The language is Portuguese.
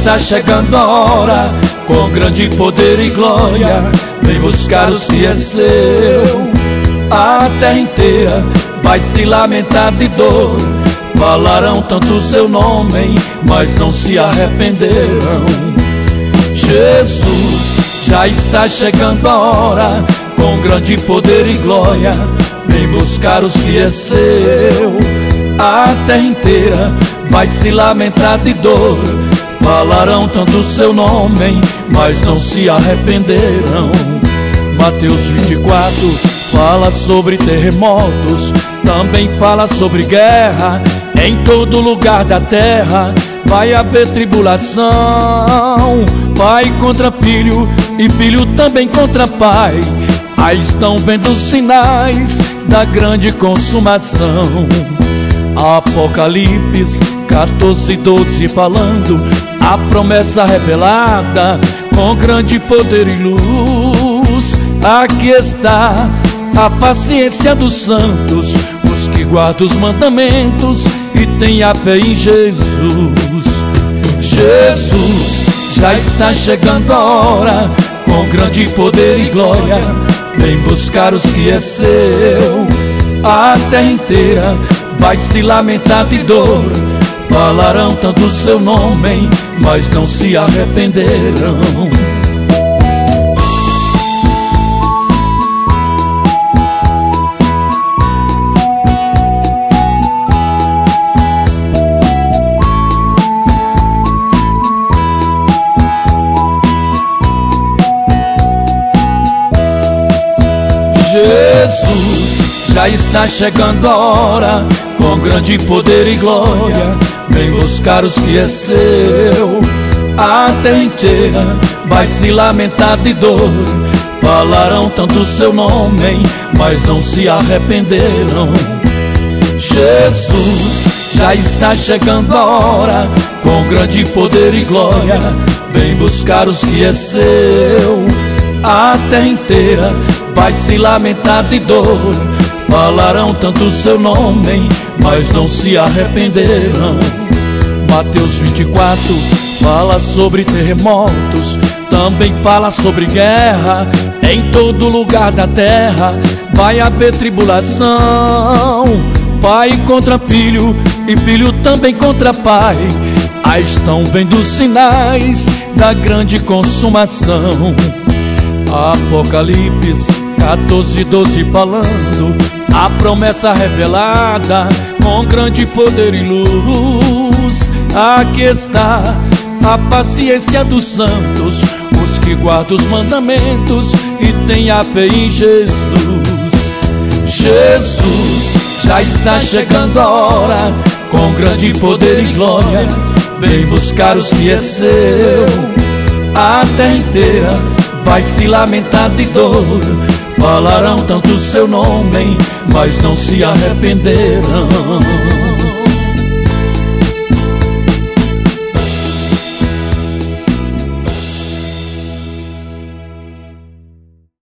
está chegando a hora, com grande poder e glória, vem buscar os que é seu. A terra inteira vai se lamentar de dor, falarão tanto seu nome, mas não se arrependerão. Jesus, já está chegando a hora, com grande poder e glória, vem buscar os que é seu. A terra inteira vai se lamentar de dor, falarão tanto seu nome, mas não se arrependerão. Mateus 24 fala sobre terremotos, também fala sobre guerra. Em todo lugar da terra vai haver tribulação, pai contra filho e filho também contra pai. Aí estão vendo os sinais da grande consumação. Apocalipse 14:12 falando a promessa revelada, com grande poder e luz. Aqui está a paciência dos santos, os que guardam os mandamentos e têm a fé em Jesus. Jesus, já está chegando a hora, com grande poder e glória, vem buscar os que é seu. A terra inteira vai se lamentar de dor, falarão tanto seu nome, mas não se arrependerão. Jesus, já está chegando a hora, com grande poder e glória, vem buscar os que é seu. A terra inteira vai se lamentar de dor, falarão tanto seu nome, mas não se arrependerão. Jesus, já está chegando a hora, com grande poder e glória, vem buscar os que é seu. A terra inteira vai se lamentar de dor, falarão tanto seu nome, mas não se arrependerão. Mateus 24 fala sobre terremotos, também fala sobre guerra. Em todo lugar da terra vai haver tribulação, pai contra filho e filho também contra pai. Aí estão vendo os sinais da grande consumação. Apocalipse 14:12 falando a promessa revelada, com grande poder e luz. Aqui está a paciência dos santos, os que guardam os mandamentos e têm a fé em Jesus. Jesus, já está chegando a hora, com grande poder e glória, vem buscar os que é seu. A terra inteira vai se lamentar de dor, falarão tanto seu nome, mas não se arrependerão.